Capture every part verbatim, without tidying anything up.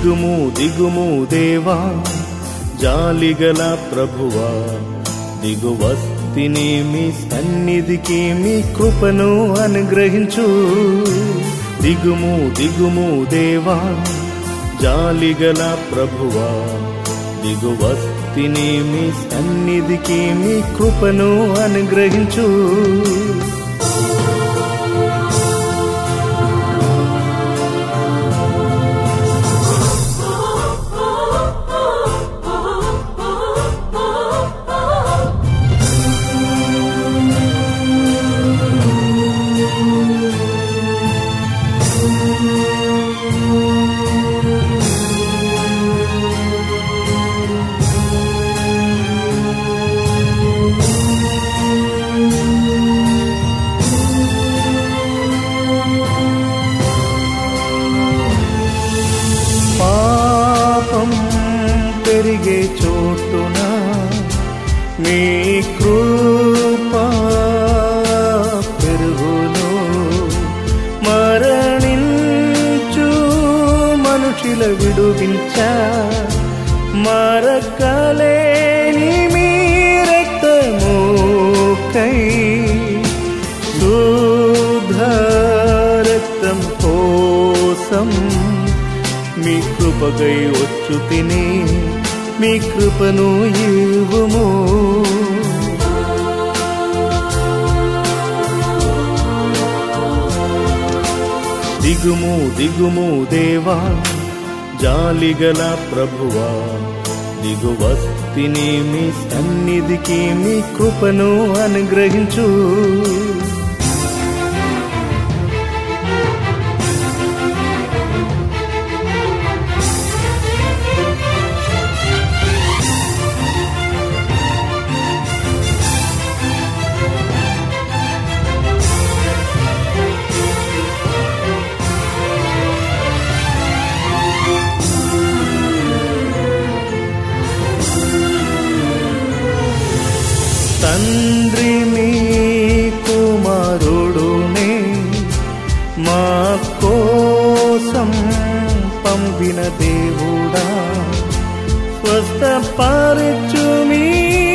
దిగుము దిగుము దేవా జాలిగల ప్రభువా, దిగువస్తిని మీ సన్నిధికి, మీ కృపను అనుగ్రహించు. దిగుము దిగుము దేవా జాలిగల ప్రభువా, దిగువస్తిని మీ సన్నిధికి, మీ కృపను అనుగ్రహించు. పెరిగే చోటున మీ కృప పెరుగును, మరణించు మనుషుల విడువించ, మరకలేని మీ రక్తముకై, శుద్ధ రక్తం కోసం మీ కృపకై వచ్చు తిని, మీ కృపను ఇవ్వుము. దిగుము దిగుము దేవా జాలిగల ప్రభువా, దిగువస్తిని మీ సన్నిధికి, మీ కృపను అనుగ్రహించు. తండ్రి మీ కుమారుడునే మా కోసం పంపిన దేవుడా, స్వస్థపరచు మీ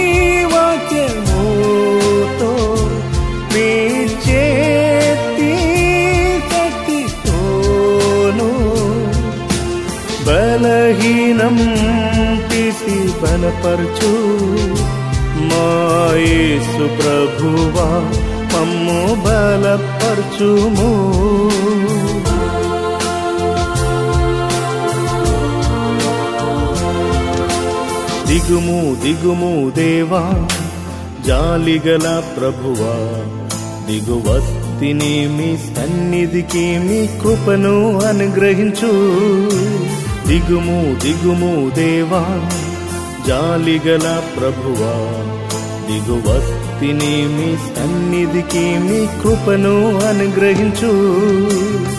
వాక్యముతో, మీ చేతి శక్తితోను బలహీనం తీసి బలపరచు. మా యేసు ప్రభువా మమ్ము బలపరచుము. దిగుము దిగుము దేవా జాలిగల ప్రభువా, దిగువస్తిని మీ సన్నిధికి, మీ కృపను అనుగ్రహించు. దిగుము దిగుము దేవా జాలిగల ప్రభువా, దిగువస్తిని మీ సన్నిధికి, మీ కృపను అనుగ్రహించు.